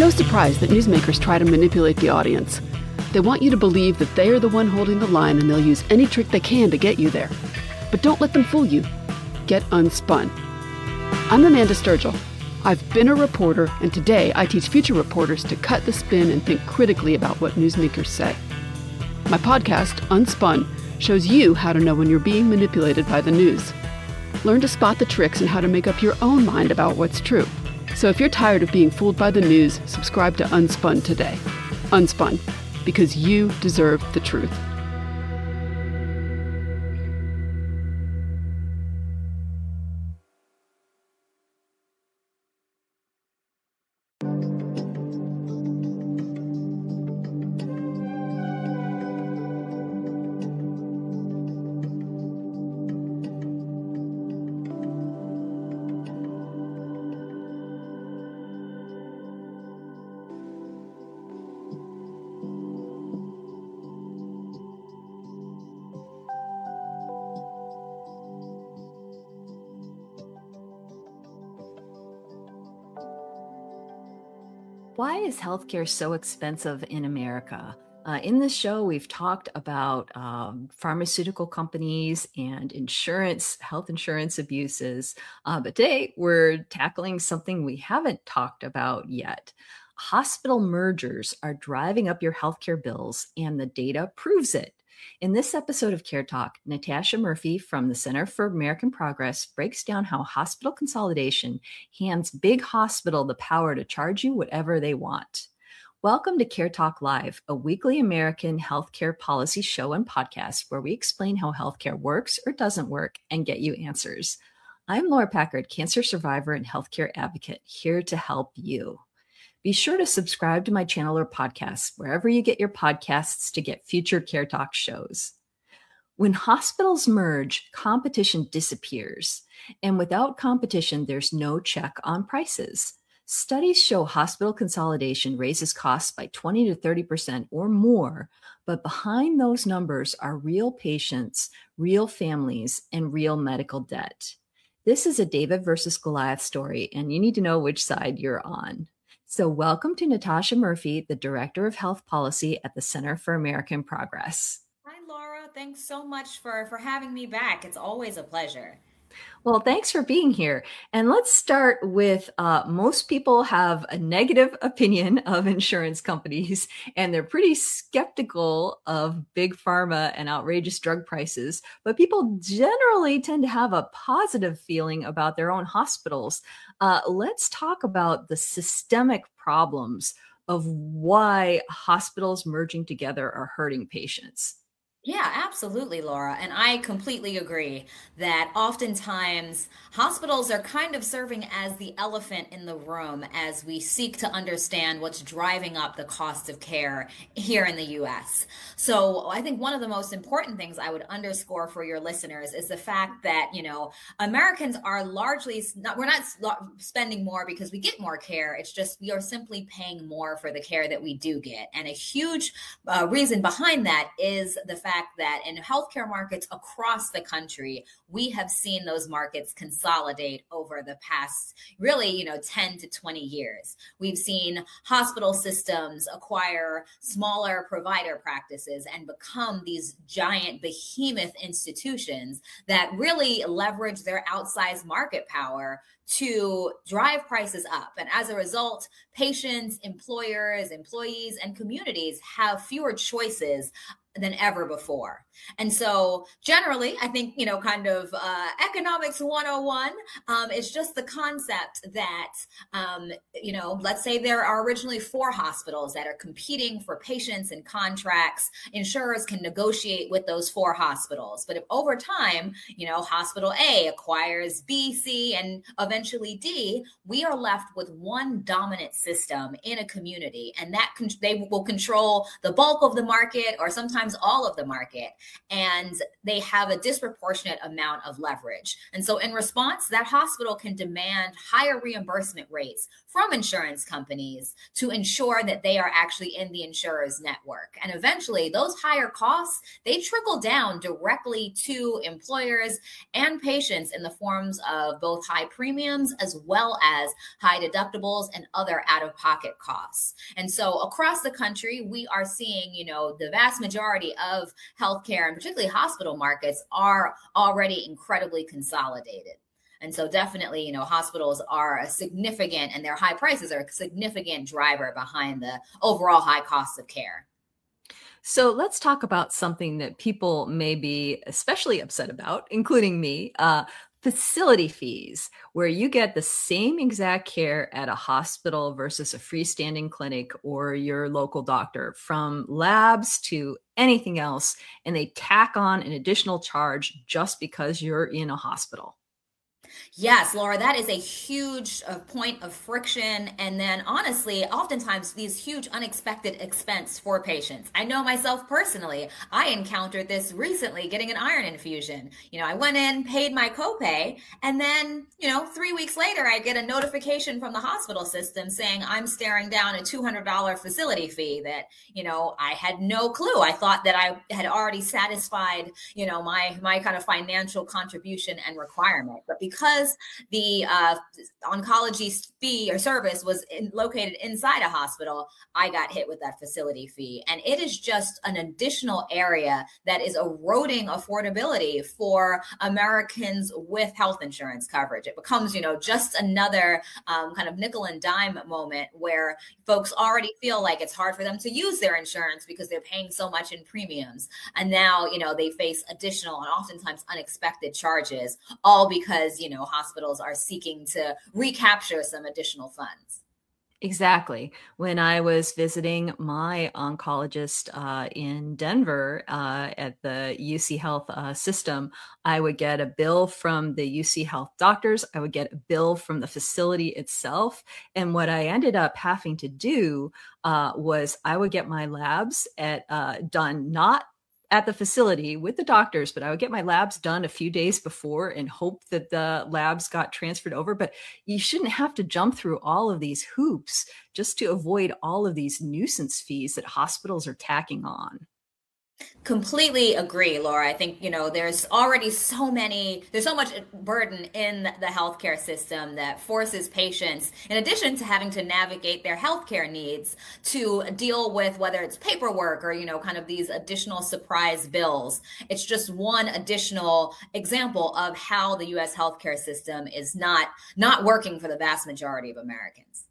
no surprise that newsmakers try to manipulate the audience. They want you to believe that they are the one holding the line and they'll use any trick they can to get you there. But don't let them fool you. Get unspun. I'm Amanda Sturgill. I've been a reporter, and today I teach future reporters to cut the spin and think critically about what newsmakers say. My podcast, Unspun, shows you how to know when you're being manipulated by the news. Learn to spot the tricks and how to make up your own mind about what's true. So if you're tired of being fooled by the news, subscribe to Unspun today. Unspun, because you deserve the truth. Why is healthcare so expensive in America? In this show, we've talked about pharmaceutical companies and health insurance abuses. But today, we're tackling something we haven't talked about yet. Hospital mergers are driving up your healthcare bills, and the data proves it. In this episode of Care Talk, Natasha Murphy from the Center for American Progress breaks down how hospital consolidation hands big hospital the power to charge you whatever they want. Welcome to Care Talk Live, a weekly American healthcare policy show and podcast where we explain how healthcare works or doesn't work and get you answers. I'm Laura Packard, cancer survivor and healthcare advocate, here to help you. Be sure to subscribe to my channel or podcasts wherever you get your podcasts to get future Care Talk shows. When hospitals merge, competition disappears. And without competition, there's no check on prices. Studies show hospital consolidation raises costs by 20 to 30% or more, but behind those numbers are real patients, real families, and real medical debt. This is a David versus Goliath story, and you need to know which side you're on. So welcome to Natasha Murphy, the Director of Health Policy at the Center for American Progress. Hi, Laura. Thanks so much for having me back. It's always a pleasure. Well, thanks for being here. And let's start with most people have a negative opinion of insurance companies, and they're pretty skeptical of big pharma and outrageous drug prices. But people generally tend to have a positive feeling about their own hospitals. Let's talk about the systemic problems of why hospitals merging together are hurting patients. Yeah, absolutely, Laura. And I completely agree that oftentimes hospitals are kind of serving as the elephant in the room as we seek to understand what's driving up the cost of care here in the U.S. So I think one of the most important things I would underscore for your listeners is the fact that, Americans are we're not spending more because we get more care. It's just we are simply paying more for the care that we do get. And a huge reason behind that is the fact that in healthcare markets across the country, we have seen those markets consolidate over the past, really, 10 to 20 years. We've seen hospital systems acquire smaller provider practices and become these giant behemoth institutions that really leverage their outsized market power to drive prices up. And as a result, patients, employers, employees, and communities have fewer choices than ever before. And so generally, I think, economics 101 is just the concept that, let's say there are originally 4 hospitals that are competing for patients and contracts. Insurers can negotiate with those 4 hospitals. But if over time, hospital A acquires B, C, and eventually D, we are left with one dominant system in a community. And that they will control the bulk of the market, or sometimes oftentimes all of the market, and they have a disproportionate amount of leverage. And so in response, that hospital can demand higher reimbursement rates from insurance companies to ensure that they are actually in the insurer's network. And eventually those higher costs, they trickle down directly to employers and patients in the forms of both high premiums as well as high deductibles and other out-of-pocket costs. And so across the country, we are seeing, the vast majority of healthcare and particularly hospital markets are already incredibly consolidated. And so definitely, hospitals are a significant, and their high prices are a significant driver behind the overall high costs of care. So let's talk about something that people may be especially upset about, including me, facility fees, where you get the same exact care at a hospital versus a freestanding clinic or your local doctor, from labs to anything else, and they tack on an additional charge just because you're in a hospital. Yes, Laura, that is a huge point of friction. And then honestly, oftentimes these huge unexpected expense for patients. I know myself personally, I encountered this recently getting an iron infusion. I went in, paid my copay, and then, 3 weeks later, I get a notification from the hospital system saying I'm staring down a $200 facility fee that, I had no clue. I thought that I had already satisfied, my kind of financial contribution and requirement. But because the oncology fee or service was located inside a hospital, I got hit with that facility fee. And it is just an additional area that is eroding affordability for Americans with health insurance coverage. It becomes, just another kind of nickel and dime moment where folks already feel like it's hard for them to use their insurance because they're paying so much in premiums. And now, they face additional and oftentimes unexpected charges, all because, hospitals are seeking to recapture some additional funds. Exactly. When I was visiting my oncologist in Denver at the UC Health system, I would get a bill from the UC Health doctors. I would get a bill from the facility itself. And what I ended up having to do was I would get my labs done not at the facility with the doctors, but I would get my labs done a few days before and hope that the labs got transferred over. But you shouldn't have to jump through all of these hoops just to avoid all of these nuisance fees that hospitals are tacking on. Completely agree, Laura. I think, there's already so much burden in the healthcare system that forces patients, in addition to having to navigate their healthcare needs, to deal with whether it's paperwork or, kind of these additional surprise bills. It's just one additional example of how the U.S. healthcare system is not working for the vast majority of Americans.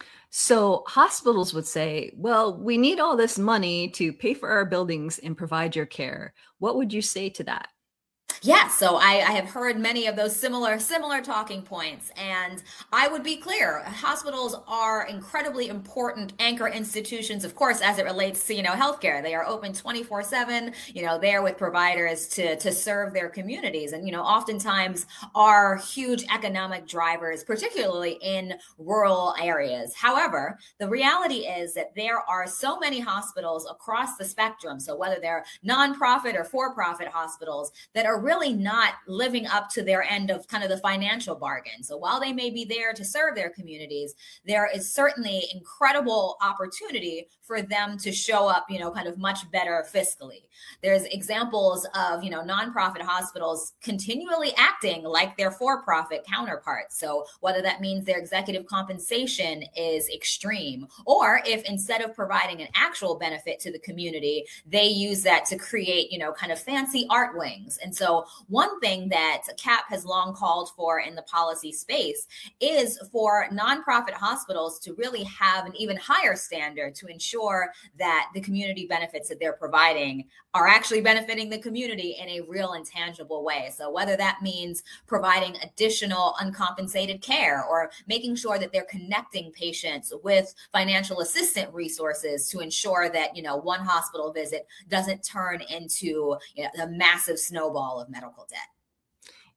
So hospitals would say, well, we need all this money to pay for our buildings and provide your care. What would you say to that? Yeah, so I have heard many of those similar talking points, and I would be clear, hospitals are incredibly important anchor institutions, of course, as it relates to, healthcare. They are open 24/7, there with providers to serve their communities, and, oftentimes are huge economic drivers, particularly in rural areas. However, the reality is that there are so many hospitals across the spectrum, so whether they're nonprofit or for-profit hospitals, that are really not living up to their end of kind of the financial bargain. So while they may be there to serve their communities, there is certainly incredible opportunity for them to show up, kind of much better fiscally. There's examples of, nonprofit hospitals continually acting like their for-profit counterparts. So whether that means their executive compensation is extreme, or if instead of providing an actual benefit to the community, they use that to create, kind of fancy art wings. And so one thing that CAP has long called for in the policy space is for nonprofit hospitals to really have an even higher standard to ensure that the community benefits that they're providing are actually benefiting the community in a real and tangible way. So whether that means providing additional uncompensated care or making sure that they're connecting patients with financial assistance resources to ensure that, one hospital visit doesn't turn into a massive snowball of medical debt.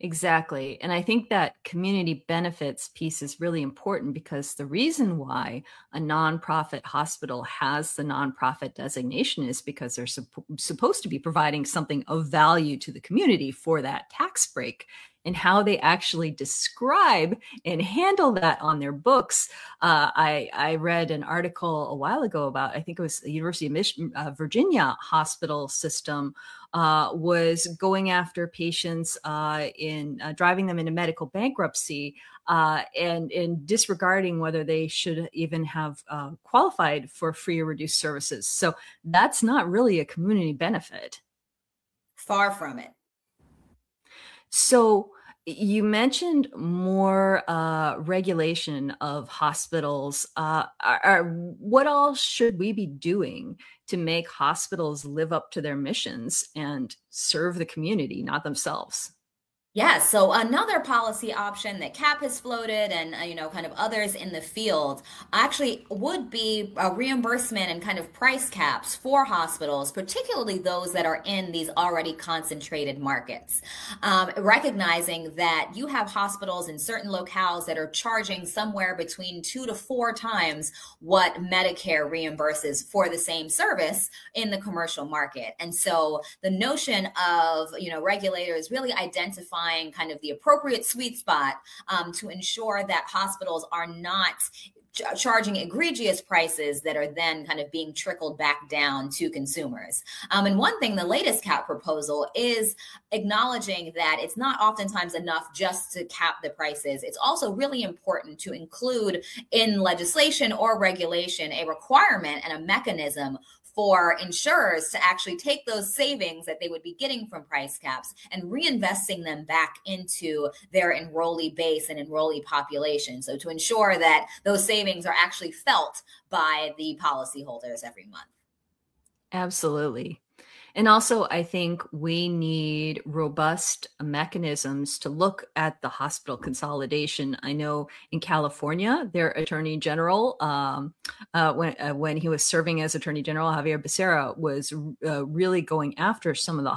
Exactly. And I think that community benefits piece is really important because the reason why a nonprofit hospital has the nonprofit designation is because they're supposed to be providing something of value to the community for that tax break. And how they actually describe and handle that on their books. I read an article a while ago about, I think it was the University of Virginia hospital system was going after patients in driving them into medical bankruptcy and disregarding whether they should even have qualified for free or reduced services. So that's not really a community benefit. Far from it. So you mentioned more regulation of hospitals. What all should we be doing to make hospitals live up to their missions and serve the community, not themselves? Yeah, so another policy option that CAP has floated and kind of others in the field actually would be a reimbursement and kind of price caps for hospitals, particularly those that are in these already concentrated markets. Recognizing that you have hospitals in certain locales that are charging somewhere between 2 to 4 times what Medicare reimburses for the same service in the commercial market. And so the notion of, regulators really identifying kind of the appropriate sweet spot to ensure that hospitals are not charging egregious prices that are then kind of being trickled back down to consumers. And one thing, the latest CAP proposal is acknowledging that it's not oftentimes enough just to cap the prices. It's also really important to include in legislation or regulation a requirement and a mechanism for insurers to actually take those savings that they would be getting from price caps and reinvesting them back into their enrollee base and enrollee population. So to ensure that those savings are actually felt by the policyholders every month. Absolutely. And also, I think we need robust mechanisms to look at the hospital consolidation. I know in California, their attorney general, when he was serving as attorney general, Javier Becerra, was really going after some of the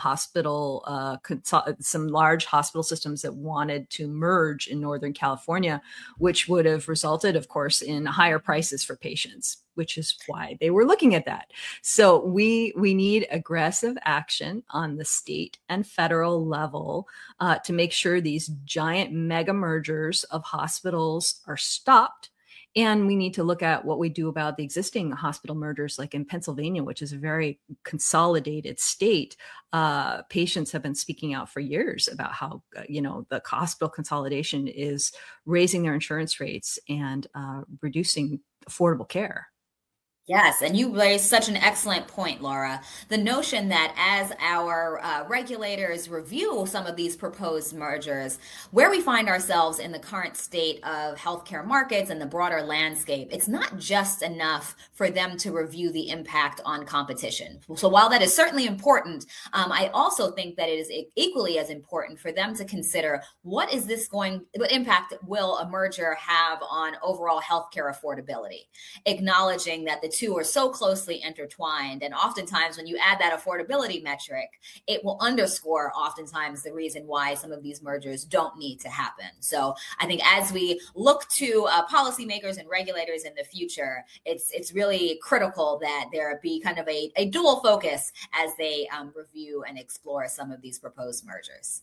some large hospital systems that wanted to merge in Northern California, which would have resulted, of course, in higher prices for patients, which is why they were looking at that. So we need aggressive action on the state and federal level to make sure these giant mega mergers of hospitals are stopped. And we need to look at what we do about the existing hospital mergers, like in Pennsylvania, which is a very consolidated state. Patients have been speaking out for years about how, the hospital consolidation is raising their insurance rates and reducing affordable care. Yes, and you raised such an excellent point, Laura. The notion that as our regulators review some of these proposed mergers, where we find ourselves in the current state of healthcare markets and the broader landscape, it's not just enough for them to review the impact on competition. So while that is certainly important, I also think that it is equally as important for them to consider what impact will a merger have on overall healthcare affordability, acknowledging that the two are so closely intertwined. And oftentimes when you add that affordability metric, it will underscore oftentimes the reason why some of these mergers don't need to happen. So I think as we look to policymakers and regulators in the future, it's really critical that there be kind of a dual focus as they review and explore some of these proposed mergers.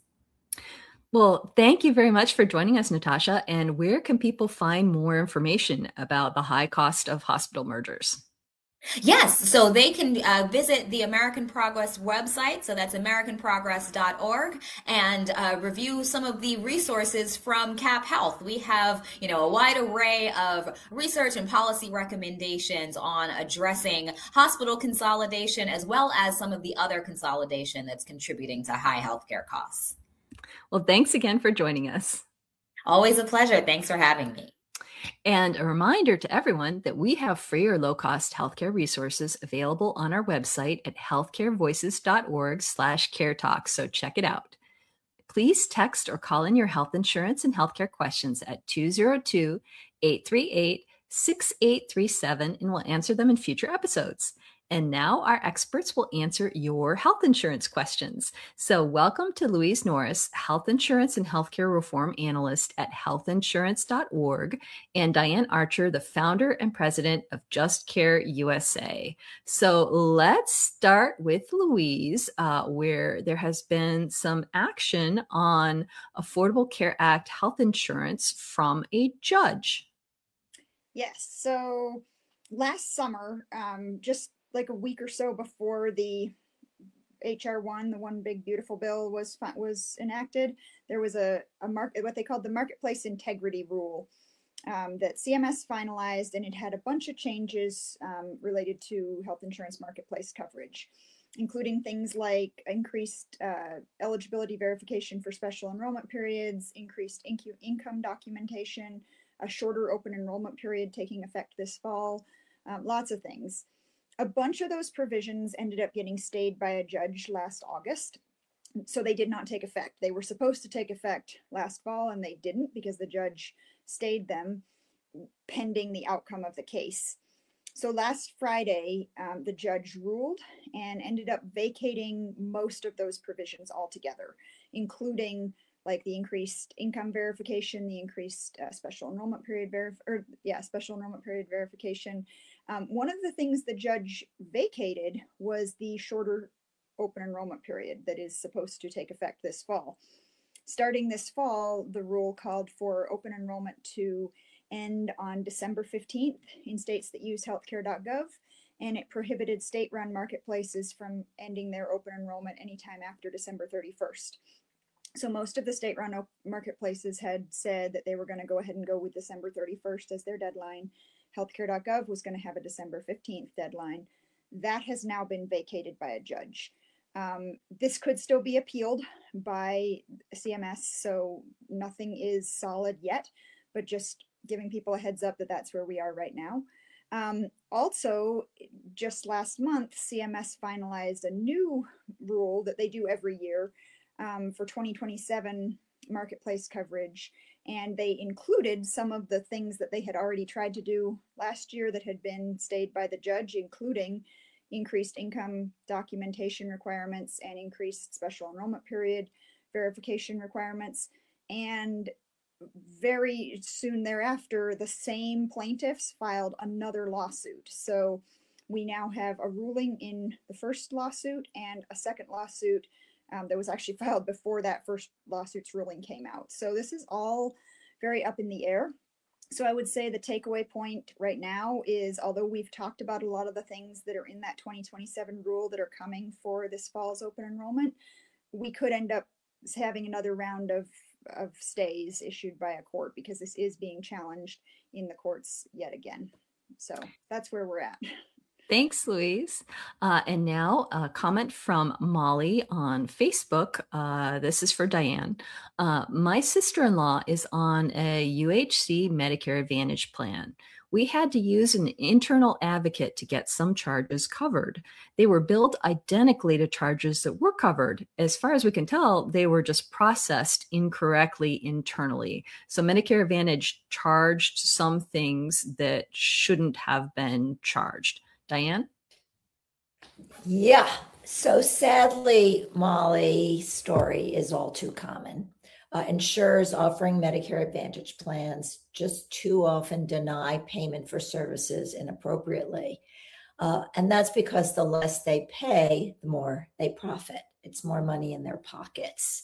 Well, thank you very much for joining us, Natasha. And where can people find more information about the high cost of hospital mergers? Yes, so they can visit the American Progress website, so that's americanprogress.org, and review some of the resources from CAP Health. We have, a wide array of research and policy recommendations on addressing hospital consolidation, as well as some of the other consolidation that's contributing to high healthcare costs. Well, thanks again for joining us. Always a pleasure. Thanks for having me. And a reminder to everyone that we have free or low-cost healthcare resources available on our website at healthcarevoices.org/caretalk. So check it out. Please text or call in your health insurance and healthcare questions at 202-838-6837, and we'll answer them in future episodes. And now our experts will answer your health insurance questions. So welcome to Louise Norris, Health Insurance and Healthcare Reform Analyst at healthinsurance.org, and Diane Archer, the founder and president of Just Care USA. So let's start with Louise, where there has been some action on Affordable Care Act health insurance from a judge. Yes. So last summer, just like a week or so before the HR 1, the One Big Beautiful Bill was enacted, there was what they called the Marketplace Integrity Rule that CMS finalized, and it had a bunch of changes related to health insurance marketplace coverage, including things like increased eligibility verification for special enrollment periods, increased income documentation, a shorter open enrollment period taking effect this fall, lots of things. A bunch of those provisions ended up getting stayed by a judge last August, so they did not take effect. They were supposed to take effect last fall, and they didn't because the judge stayed them pending the outcome of the case. So last Friday, the judge ruled and ended up vacating most of those provisions altogether, including like the increased income verification, the increased special enrollment period verification. One of the things the judge vacated was the shorter open enrollment period that is supposed to take effect this fall. Starting this fall, the rule called for open enrollment to end on December 15th in states that use healthcare.gov, and it prohibited state-run marketplaces from ending their open enrollment anytime after December 31st. So most of the state-run marketplaces had said that they were going to go ahead and go with December 31st as their deadline. Healthcare.gov was going to have a December 15th deadline. That has now been vacated by a judge. This could still be appealed by CMS, so nothing is solid yet, but just giving people a heads up that that's where we are right now. Also, just last month, CMS finalized a new rule that they do every year for 2027 marketplace coverage, and they included some of the things that they had already tried to do last year that had been stayed by the judge, including increased income documentation requirements and increased special enrollment period verification requirements. And very soon thereafter, the same plaintiffs filed another lawsuit. So we now have a ruling in the first lawsuit and a second lawsuit that was actually filed before that first lawsuit's ruling came out. So this is all very up in the air. So I would say the takeaway point right now is, although we've talked about a lot of the things that are in that 2027 rule that are coming for this fall's open enrollment, we could end up having another round of stays issued by a court because this is being challenged in the courts yet again. So that's where we're at. Thanks, Louise. And now a comment from Molly on Facebook. This is for Diane. My sister-in-law is on a UHC Medicare Advantage plan. We had to use an internal advocate to get some charges covered. They were billed identically to charges that were covered. As far as we can tell, they were just processed incorrectly internally. So Medicare Advantage charged some things that shouldn't have been charged. Diane? Yeah. So sadly, Molly's story is all too common. Insurers offering Medicare Advantage plans just too often deny payment for services inappropriately. And that's because the less they pay, the more they profit. It's more money in their pockets.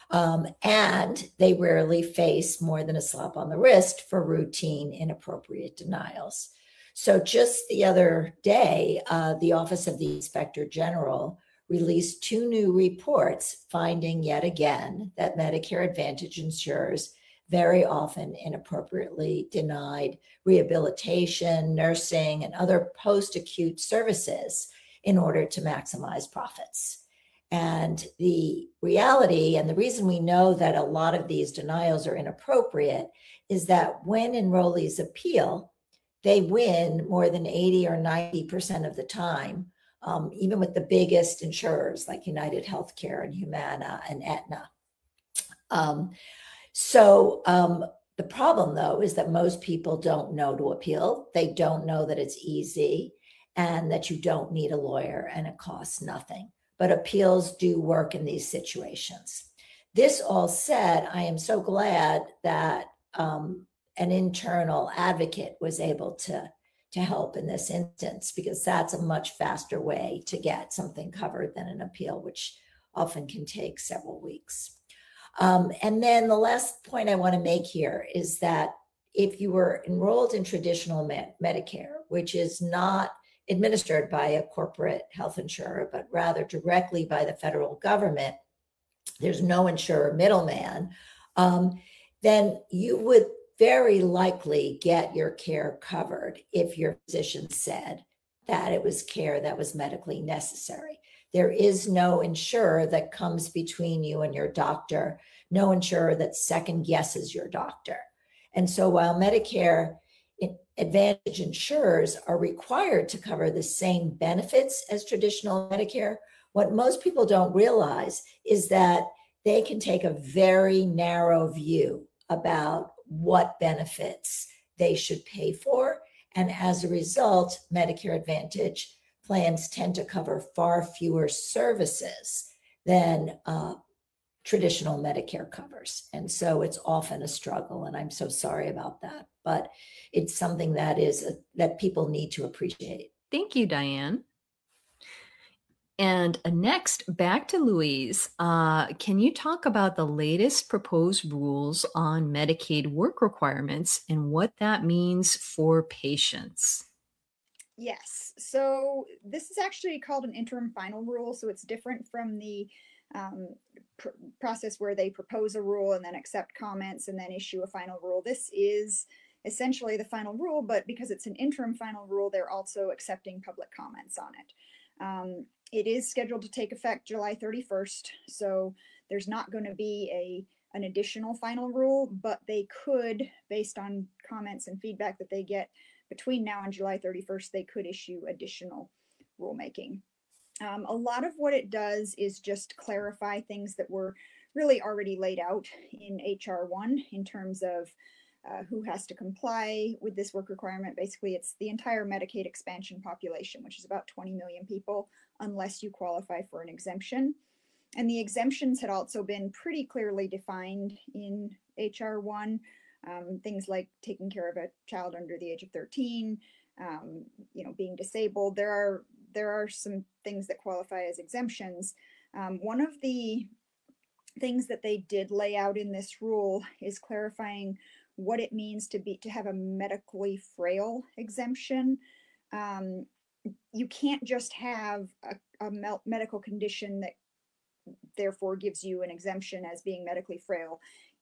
And they rarely face more than a slap on the wrist for routine inappropriate denials. So just the other day, the Office of the Inspector General released 2 new reports finding yet again that Medicare Advantage insurers very often inappropriately denied rehabilitation, nursing, and other post-acute services in order to maximize profits. And the reality, and the reason we know that a lot of these denials are inappropriate, is that when enrollees appeal, they win more than 80 or 90% of the time, even with the biggest insurers like United Healthcare and Humana and Aetna. The problem, though, is that most people don't know to appeal. They don't know that it's easy. and that you don't need a lawyer and it costs nothing. But appeals do work in these situations. This all said, I am so glad that an internal advocate was able to help in this instance, because that's a much faster way to get something covered than an appeal, which often can take several weeks. And then the last point I want to make here is that if you were enrolled in traditional Medicare, which is not administered by a corporate health insurer, but rather directly by the federal government, there's no insurer middleman, then you would very likely get your care covered if your physician said that it was care that was medically necessary. There is no insurer that comes between you and your doctor, no insurer that second guesses your doctor. And so while Medicare Advantage insurers are required to cover the same benefits as traditional Medicare, what most people don't realize is that they can take a very narrow view about what benefits they should pay for. And as a result, Medicare Advantage plans tend to cover far fewer services than traditional Medicare covers. And so it's often a struggle, and I'm so sorry about that. But it's something that that people need to appreciate. Thank you, Diane. And next, back to Louise. Can you talk about the latest proposed rules on Medicaid work requirements and what that means for patients? Yes. So this is actually called an interim final rule. So it's different from the process where they propose a rule and then accept comments and then issue a final rule. This is essentially the final rule, but because it's an interim final rule, they're also accepting public comments on it. It is scheduled to take effect July 31st, so there's not going to be an additional final rule, but they could, based on comments and feedback that they get between now and July 31st, they could issue additional rulemaking. A lot of what it does is just clarify things that were really already laid out in HR 1 in terms of who has to comply with this work requirement. Basically, it's the entire Medicaid expansion population, which is about 20 million people, unless you qualify for an exemption. And the exemptions had also been pretty clearly defined in HR 1. Things like taking care of a child under the age of 13, being disabled. There are some things that qualify as exemptions. One of the things that they did lay out in this rule is clarifying what it means to have a medically frail exemption. You can't just have a medical condition that therefore gives you an exemption as being medically frail.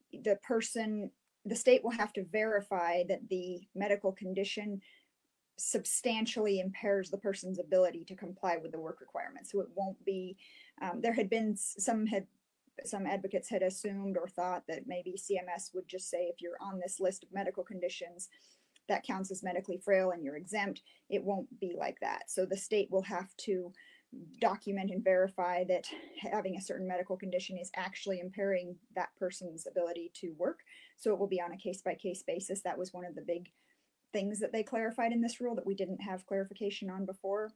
The state will have to verify that the medical condition substantially impairs the person's ability to comply with the work requirements. So it won't be, there had been some advocates had assumed or thought that maybe CMS would just say, if you're on this list of medical conditions, that counts as medically frail and you're exempt. It won't be like that. So the state will have to document and verify that having a certain medical condition is actually impairing that person's ability to work. So it will be on a case-by-case basis. That was one of the big things that they clarified in this rule that we didn't have clarification on before.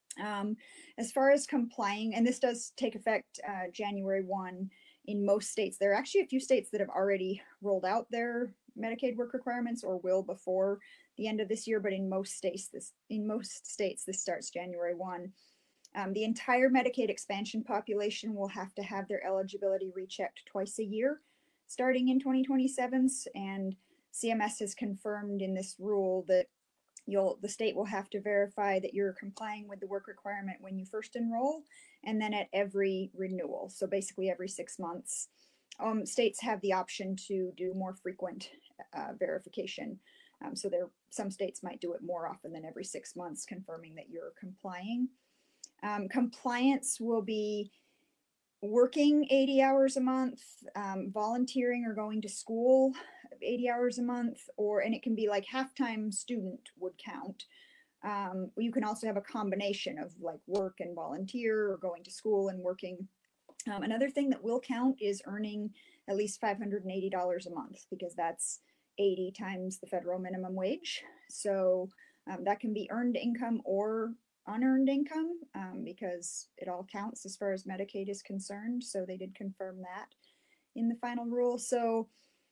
As far as complying, and this does take effect January 1 in most states. There are actually a few states that have already rolled out their Medicaid work requirements or will before the end of this year, but in most states this starts January 1. The entire Medicaid expansion population will have to have their eligibility rechecked twice a year starting in 2027, and CMS has confirmed in this rule that the state will have to verify that you're complying with the work requirement when you first enroll and then at every renewal. So basically every 6 months. States have the option to do more frequent verification. So some states might do it more often than every 6 months, confirming that you're complying. Compliance will be working 80 hours a month, volunteering or going to school 80 hours a month, and it can be like half-time student would count. You can also have a combination of like work and volunteer or going to school and working. Another thing that will count is earning at least $580 a month, because that's 80 times the federal minimum wage. So That can be earned income or unearned income, because it all counts as far as Medicaid is concerned. So they did confirm that in the final rule. So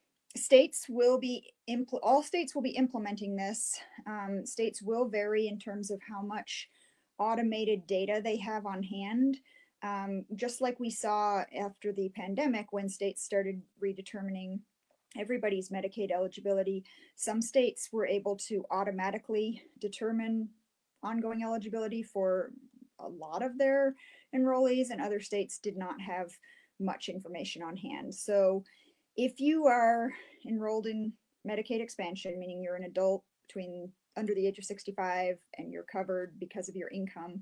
all states will be implementing this. States will vary in terms of how much automated data they have on hand. Just like we saw after the pandemic, when states started redetermining everybody's Medicaid eligibility, some states were able to automatically determine ongoing eligibility for a lot of their enrollees, and other states did not have much information on hand. So if you are enrolled in Medicaid expansion, meaning you're an adult under the age of 65 and you're covered because of your income,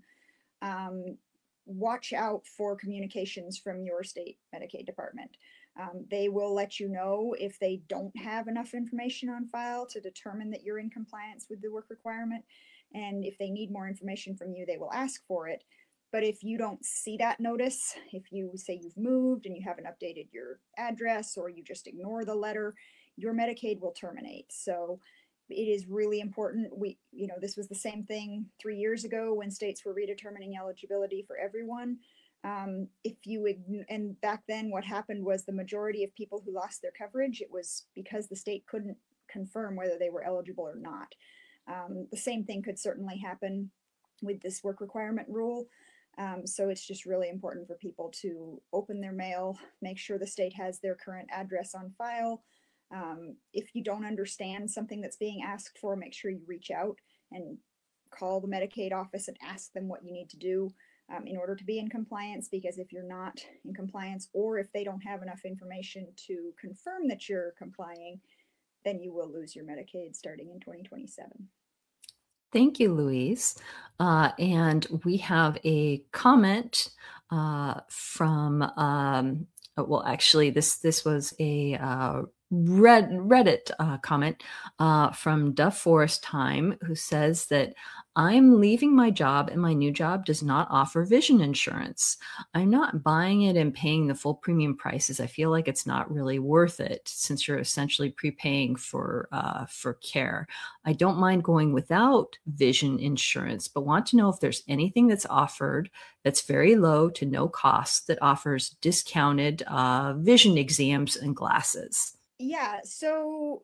watch out for communications from your state Medicaid department. They will let you know if they don't have enough information on file to determine that you're in compliance with the work requirement. And if they need more information from you, they will ask for it. But if you don't see that notice, if you say you've moved and you haven't updated your address, or you just ignore the letter, your Medicaid will terminate. So it is really important. This was the same thing 3 years ago when states were redetermining eligibility for everyone. And back then what happened was the majority of people who lost their coverage, it was because the state couldn't confirm whether they were eligible or not. The same thing could certainly happen with this work requirement rule. So it's just really important for people to open their mail, make sure the state has their current address on file. If you don't understand something that's being asked for, make sure you reach out and call the Medicaid office and ask them what you need to do in order to be in compliance, because if you're not in compliance, or if they don't have enough information to confirm that you're complying, then you will lose your Medicaid starting in 2027. Thank you, Louise. And we have a comment from, actually, this was a Reddit comment from Duff Forest Time, who says that I'm leaving my job and my new job does not offer vision insurance. I'm not buying it and paying the full premium prices. I feel like it's not really worth it since you're essentially prepaying for care. I don't mind going without vision insurance, but want to know if there's anything that's offered that's very low to no cost that offers discounted vision exams and glasses. Yeah, so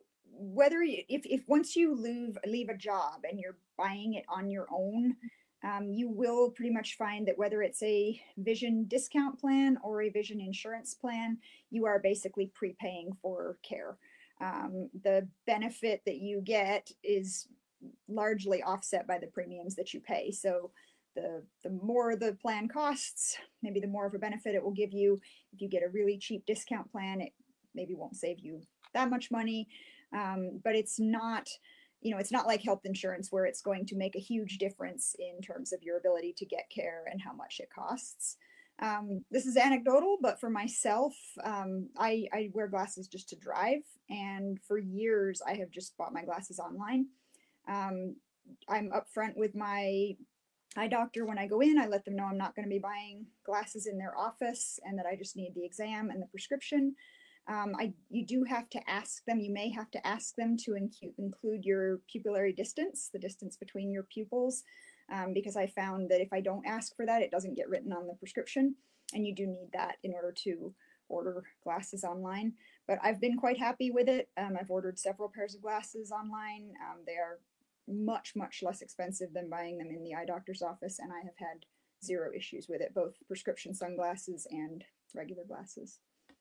if once you leave a job and you're buying it on your own, you will pretty much find that whether it's a vision discount plan or a vision insurance plan, you are basically prepaying for care. The benefit that you get is largely offset by the premiums that you pay. So the more the plan costs, maybe the more of a benefit it will give you. If you get a really cheap discount plan, it maybe won't save you that much money, but it's not like health insurance where it's going to make a huge difference in terms of your ability to get care and how much it costs. This is anecdotal, but for myself, I wear glasses just to drive, and for years I have just bought my glasses online. I'm upfront with my eye doctor when I go in. I let them know I'm not going to be buying glasses in their office and that I just need the exam and the prescription. You do have to ask them, you may have to ask them to include your pupillary distance, the distance between your pupils, because I found that if I don't ask for that, it doesn't get written on the prescription, and you do need that in order to order glasses online. But I've been quite happy with it. I've ordered several pairs of glasses online. They are much, much less expensive than buying them in the eye doctor's office, and I have had zero issues with it, both prescription sunglasses and regular glasses.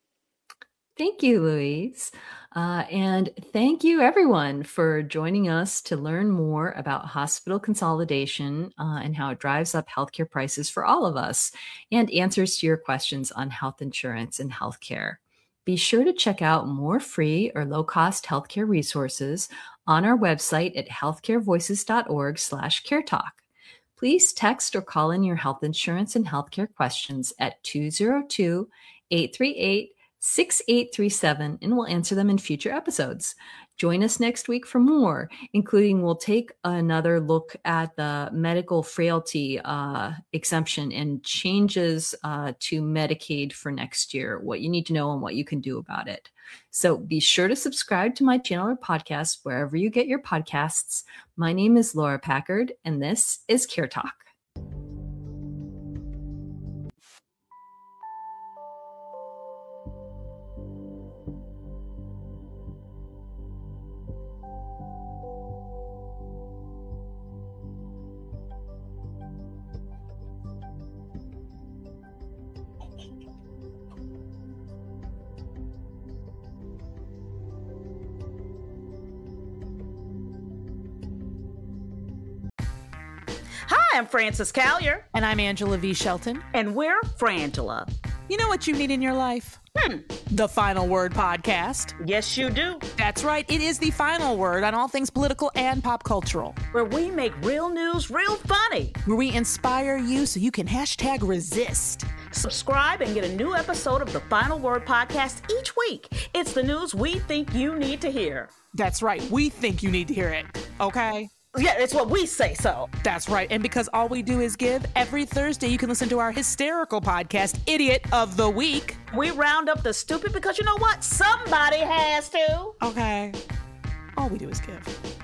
Thank you, Louise. And thank you, everyone, for joining us to learn more about hospital consolidation and how it drives up healthcare prices for all of us, and answers to your questions on health insurance and healthcare. Be sure to check out more free or low-cost healthcare resources on our website at healthcarevoices.org/caretalk. Please text or call in your health insurance and healthcare questions at 202-838 6837, and we'll answer them in future episodes. Join us next week for more, including we'll take another look at the medical frailty exemption and changes to Medicaid for next year, what you need to know and what you can do about it. So be sure to subscribe to my channel or podcast wherever you get your podcasts. My name is Laura Packard, and this is Care Talk. Hi, I'm Frances Callier. And I'm Angela V. Shelton. And we're Frangela. You know what you need in your life? The Final Word Podcast. Yes, you do. That's right. It is the final word on all things political and pop cultural. Where we make real news real funny. Where we inspire you so you can #resist. Subscribe and get a new episode of the Final Word Podcast each week. It's the news we think you need to hear. That's right. We think you need to hear it. Okay? Yeah, it's what we say so. That's right. And because all we do is give, every Thursday you can listen to our hysterical podcast, Idiot of the Week. We round up the stupid because you know what? Somebody has to. Okay. All we do is give.